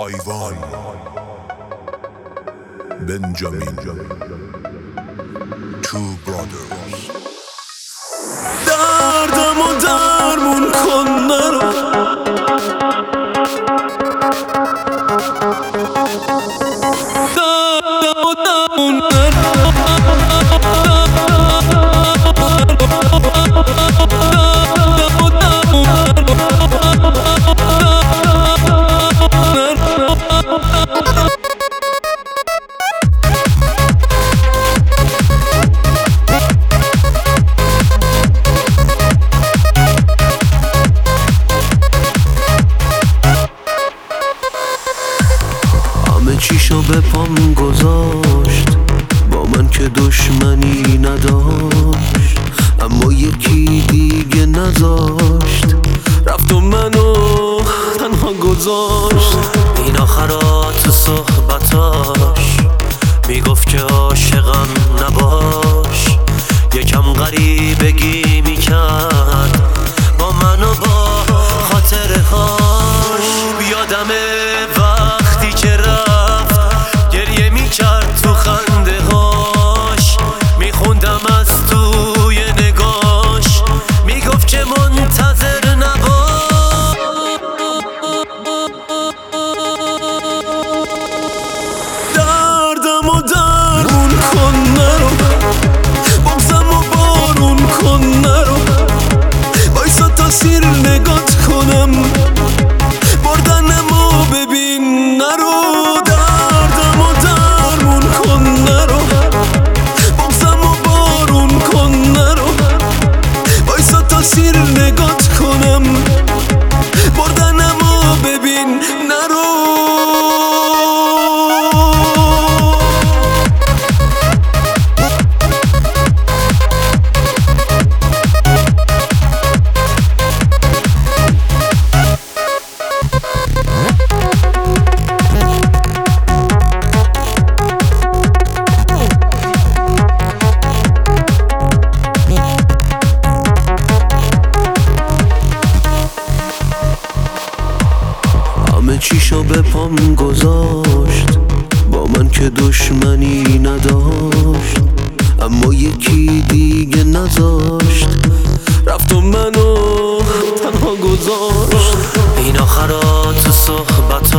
آیوان بنجامین تو برادرز دردم و درمون کن نرو دردم و درمون چیشو به پام گذاشت با من که دشمنی نداشت، اما یکی دیگه نذاشت رفت و منو تنها گذاشت. این آخرات صحبتاش میگفت که عاشقم نباش، یکم غریبگی میکرد با من و با خاطره هاش. بیادمه وقتی که گریه میکرد تو خنده هاش، میخوندم از توی نگاش، میگفت که منتظر نباش. دردم و درمون کن نرو، بغضم و بارون کن نرو، بایستا تا سیر نگات کنم بردنمو ببین نرو. سیر نگات کنم بردنمو ببین نرو. چیشو به پام گذاشت با من که دشمنی نداشت، اما یکی دیگه نذاشت رفت و منو تنها گذاشت. این آخرات صحبت